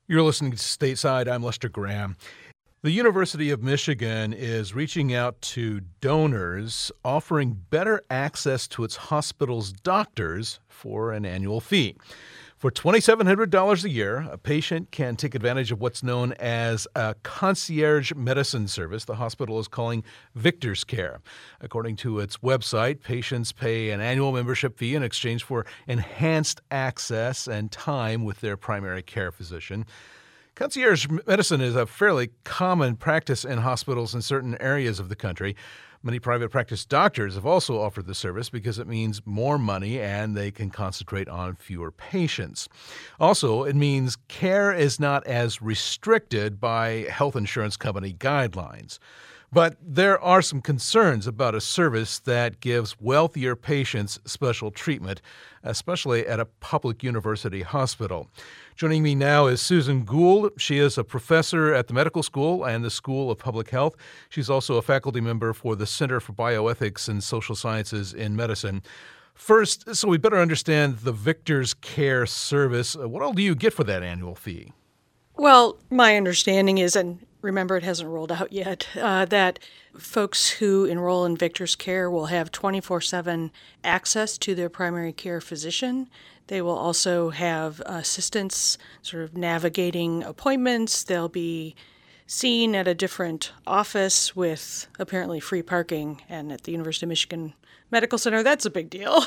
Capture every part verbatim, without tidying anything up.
You're listening to Stateside. I'm Lester Graham. The University of Michigan is reaching out to donors, offering better access to its hospital's doctors for an annual fee. For two thousand seven hundred dollars a year, a patient can take advantage of what's known as a concierge medicine service the hospital is calling Victor's Care. According to its website, patients pay an annual membership fee in exchange for enhanced access and time with their primary care physician. Concierge medicine is a fairly common practice in hospitals in certain areas of the country. Many private practice doctors have also offered the service because it means more money and they can concentrate on fewer patients. Also, it means care is not as restricted by health insurance company guidelines. But there are some concerns about a service that gives wealthier patients special treatment, especially at a public university hospital. Joining me now is Susan Gould. She is a professor at the medical school and the School of Public Health. She's also a faculty member for the Center for Bioethics and Social Sciences in Medicine. First, so we better understand the Victor's Care service. What all do you get for that annual fee? Well, my understanding is, and remember it hasn't rolled out yet, uh, that folks who enroll in Victor's Care will have twenty-four seven access to their primary care physician. They will also have assistance sort of navigating appointments. They'll be seen at a different office with apparently free parking, and at the University of Michigan Medical Center, that's a big deal.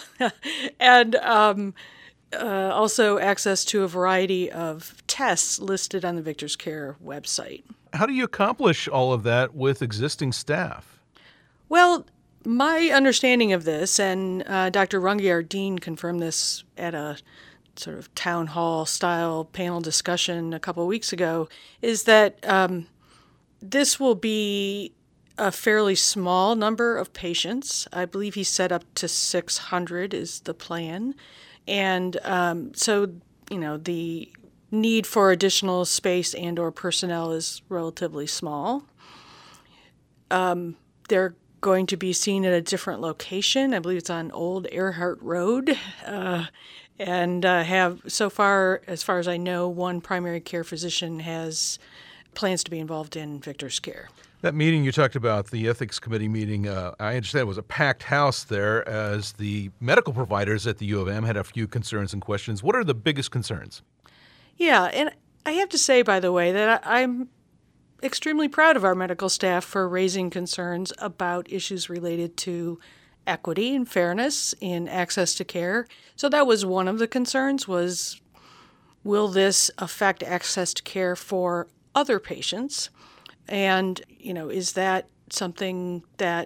and um, uh, also access to a variety of tests listed on the Victor's Care website. How do you accomplish all of that with existing staff? Well, my understanding of this, and uh, Doctor Runge, our dean, confirmed this at a sort of town hall style panel discussion a couple of weeks ago, is that um, this will be a fairly small number of patients. I believe he set up to six hundred is the plan. And um, so, you know, the need for additional space and or personnel is relatively small. Um, they're going to be seen at a different location. I believe it's on Old Earhart Road. Uh, and uh, have, so far, as far as I know, one primary care physician has plans to be involved in Victor's Care. That meeting you talked about, the ethics committee meeting, uh, I understand it was a packed house there as the medical providers at the U of M had a few concerns and questions. What are the biggest concerns? Yeah, and I have to say, by the way, that I, I'm extremely proud of our medical staff for raising concerns about issues related to equity and fairness in access to care. So that was one of the concerns, was will this affect access to care for other patients? And, you know, is that something that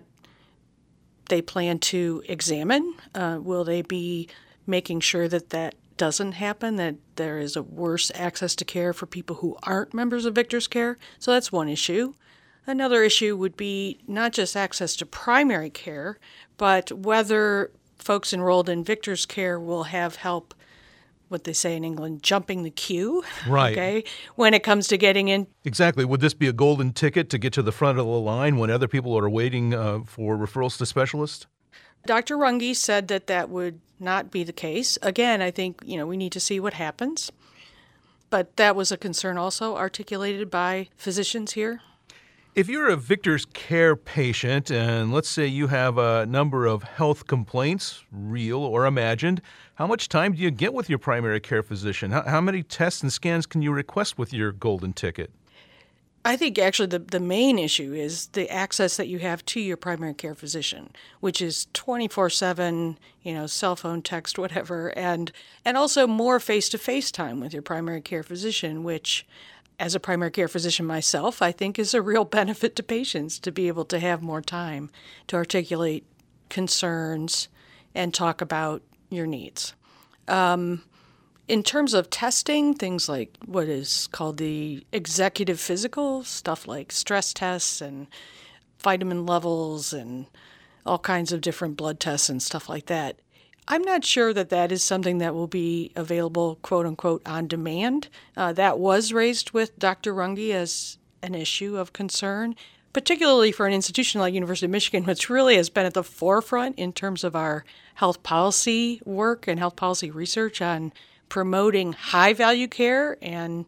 they plan to examine? Uh, will they be making sure that that doesn't happen, that there is a worse access to care for people who aren't members of Victor's Care? So that's one issue. Another issue would be not just access to primary care, but whether folks enrolled in Victor's Care will have help, what they say in England, jumping the queue. Right. Okay, when it comes to getting in. Exactly. Would this be a golden ticket to get to the front of the line when other people are waiting uh, for referrals to specialists? Doctor Runge said that that would not be the case. Again, I think, you know, we need to see what happens. But that was a concern also articulated by physicians here. If you're a Victor's Care patient, and let's say you have a number of health complaints, real or imagined, how much time do you get with your primary care physician? How, how many tests and scans can you request with your golden ticket? I think actually the, the main issue is the access that you have to your primary care physician, which is twenty-four seven, you know, cell phone, text, whatever, and and also more face-to-face time with your primary care physician, which, as a primary care physician myself, I think is a real benefit to patients to be able to have more time to articulate concerns and talk about your needs. Um, In terms of testing, things like what is called the executive physical, stuff like stress tests and vitamin levels and all kinds of different blood tests and stuff like that, I'm not sure that that is something that will be available, quote unquote, on demand. Uh, that was raised with Doctor Runge as an issue of concern, particularly for an institution like University of Michigan, which really has been at the forefront in terms of our health policy work and health policy research on promoting high-value care and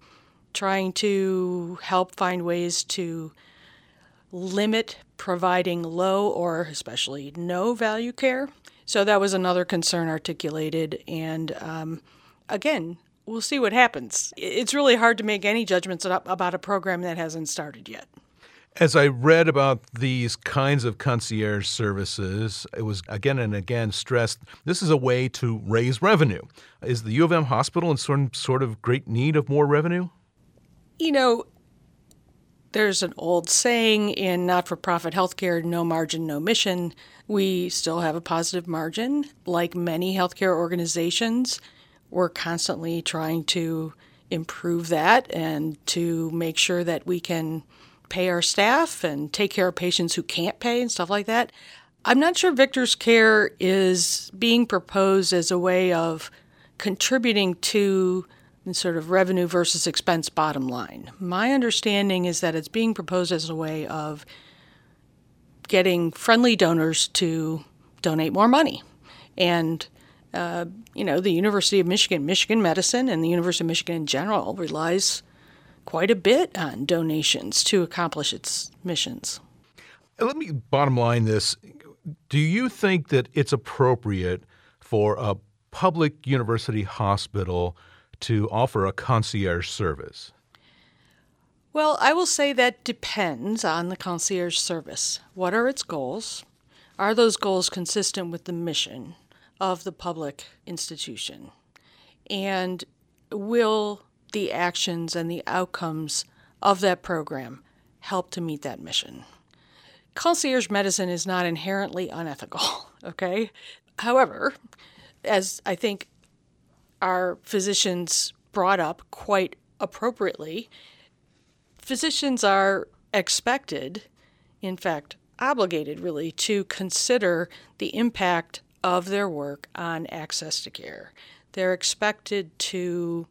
trying to help find ways to limit providing low or especially no value care. So that was another concern articulated. And um, again, we'll see what happens. It's really hard to make any judgments about a program that hasn't started yet. As I read about these kinds of concierge services, it was again and again stressed this is a way to raise revenue. Is the U of M hospital in some sort of great need of more revenue? You know, there's an old saying in not-for-profit healthcare, no margin, no mission. We still have a positive margin. Like many healthcare organizations, we're constantly trying to improve that and to make sure that we can pay our staff and take care of patients who can't pay and stuff like that. I'm not sure Victor's Care is being proposed as a way of contributing to the sort of revenue versus expense bottom line. My understanding is that it's being proposed as a way of getting friendly donors to donate more money. And, uh, you know, the University of Michigan, Michigan Medicine, and the University of Michigan in general relies quite a bit on donations to accomplish its missions. Let me bottom line this. Do you think that it's appropriate for a public university hospital to offer a concierge service? Well, I will say that depends on the concierge service. What are its goals? Are those goals consistent with the mission of the public institution? And will the actions and the outcomes of that program help to meet that mission? Concierge medicine is not inherently unethical, okay? However, as I think our physicians brought up quite appropriately, physicians are expected, in fact, obligated really, to consider the impact of their work on access to care. They're expected to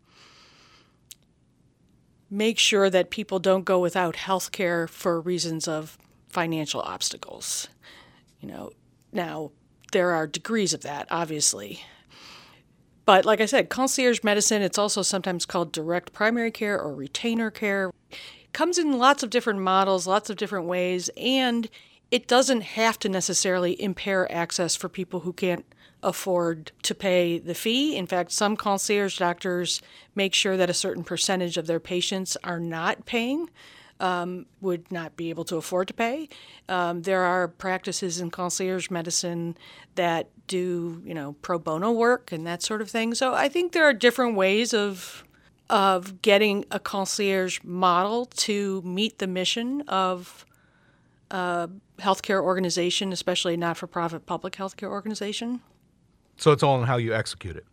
make sure that people don't go without health care for reasons of financial obstacles. You know, now there are degrees of that, obviously. But like I said, concierge medicine, it's also sometimes called direct primary care or retainer care. It comes in lots of different models, lots of different ways, and it doesn't have to necessarily impair access for people who can't afford to pay the fee. In fact, some concierge doctors make sure that a certain percentage of their patients are not paying, um, would not be able to afford to pay. Um, there are practices in concierge medicine that do, you know, pro bono work and that sort of thing. So I think there are different ways of of getting a concierge model to meet the mission of a healthcare organization, especially a not-for-profit public healthcare organization. So it's all in how you execute it.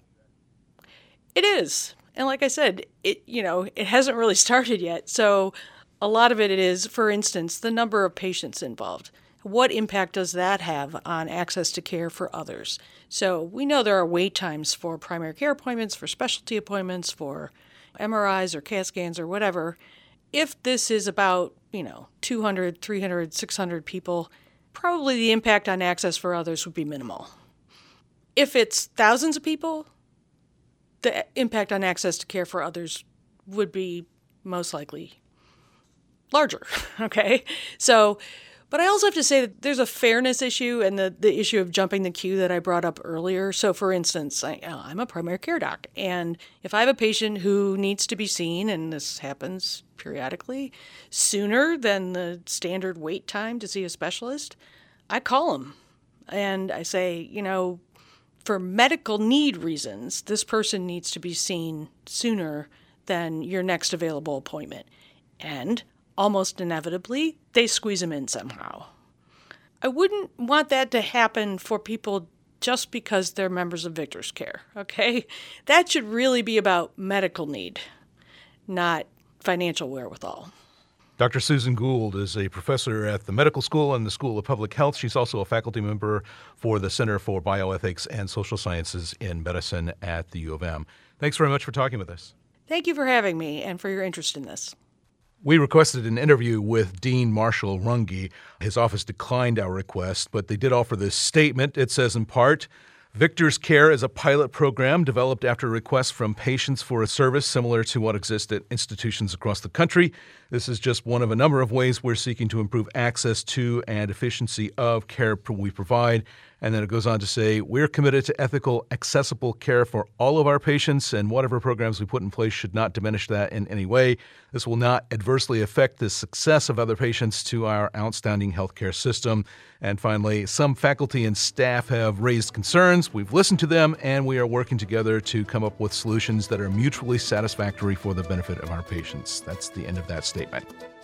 It is. And like I said, it you know, it hasn't really started yet. So a lot of it is, for instance, the number of patients involved. What impact does that have on access to care for others? So we know there are wait times for primary care appointments, for specialty appointments, for M R Is or C A T scans or whatever. If this is about, you know, two hundred, three hundred, six hundred people, probably the impact on access for others would be minimal. If it's thousands of people, the impact on access to care for others would be most likely larger, okay? So, but I also have to say that there's a fairness issue and the, the issue of jumping the queue that I brought up earlier. So, for instance, I, I'm a primary care doc, and if I have a patient who needs to be seen, and this happens periodically, sooner than the standard wait time to see a specialist, I call them and I say, you know, for medical need reasons, this person needs to be seen sooner than your next available appointment. And almost inevitably, they squeeze them in somehow. I wouldn't want that to happen for people just because they're members of Victor's Care, okay? That should really be about medical need, not financial wherewithal. Doctor Susan Gould is a professor at the Medical School and the School of Public Health. She's also a faculty member for the Center for Bioethics and Social Sciences in Medicine at the U of M. Thanks very much for talking with us. Thank you for having me and for your interest in this. We requested an interview with Dean Marshall Runge. His office declined our request, but they did offer this statement. It says, in part, Victor's Care is a pilot program developed after requests from patients for a service similar to what exists at institutions across the country. This is just one of a number of ways we're seeking to improve access to and efficiency of care we provide. And then it goes on to say, we're committed to ethical, accessible care for all of our patients, and whatever programs we put in place should not diminish that in any way. This will not adversely affect the success of other patients to our outstanding healthcare system. And finally, some faculty and staff have raised concerns. We've listened to them, and we are working together to come up with solutions that are mutually satisfactory for the benefit of our patients. That's the end of that statement.